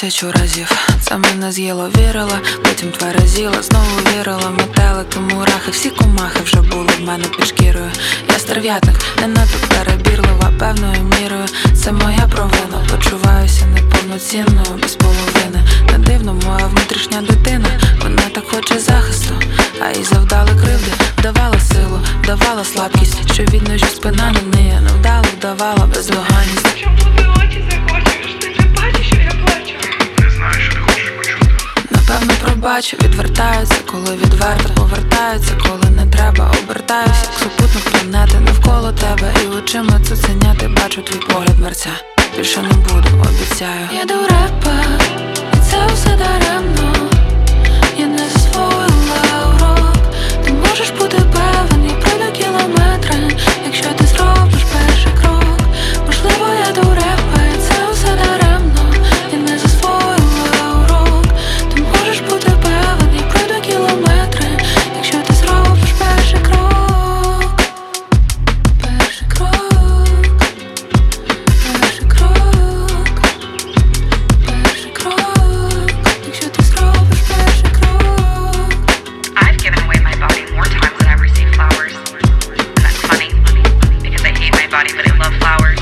1000 разів. Це мене з'їло, вірила, потім тверезіла, знову вірила. Метелики, мурахи, всі комахи вже були в мене під шкірою. Я стерв'ятник, не надто перебірлива, певною мірою. Це моя провина, почуваюся неповноцінною, без половини. Не дивно, моя внутрішня дитина, вона так хоче захисту, а їй завдали кривди, вдавала силу, давала слабкість, що від ножів спина не ниє, невдало вдавала бездоганність. Чому ти очі закочуєш? Ти не бачиш, що я плачу? Не знаю, що ти хочеш почути. Напевно пробачу, відвертаються, коли відверто повертаються, коли не треба, обертаюся, як супутник планети навколо тебе. І очима цуценяти бачу твій погляд мерця. Більше не буду, обіцяю. Я до репа, і це все даремно. Я не засвоїла урок. Ти можеш бути певен, я пройду кілометри, якщо ти зробиш перший крок. Можливо, я до репа, і це все даремно. Я не засвоїла урок. Ти можеш бути певен, я пройду кілометри, якщо ти зробиш перший крок. Перший крок. Перший крок. Перший крок. Якщо ти зробиш перший крок. I've given away my body more times than I've received flowers. And that's funny, because I hate my body, but I love flowers.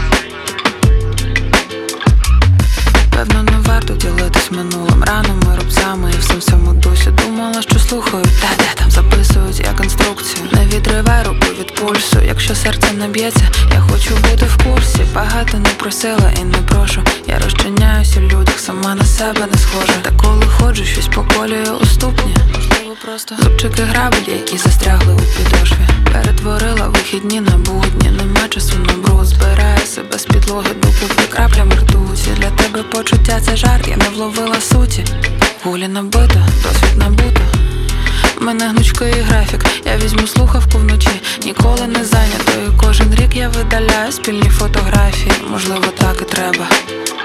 Певно, не варто ділитись минулим, ранами, рубцями і всім цьому дусі. Думала, що слухаю, де там записують як інструкцію. Не відривай руку від пульсу, якщо серце не б'ється, я хочу бути в курсі. Багато не просила і не прошу. Я розчиняюсь у людях, сама на себе не схожа. Та коли ходжу, щось поколює у ступні. Можливо, просто зубчики граблі, які застрягли у підошві. Перетворила вихідні на будні, нема часу на бруд. Збираю себе з підлоги докупи краплями ртуті. Для тебе почуття це жарт, я не вловила суті. Гулі набито, досвід набуто. В мене гнучкий графік, я візьму слухавку вночі. Ніколи не зайнятою, кожен рік я видаляю спільні фотографії. Можливо, так і треба.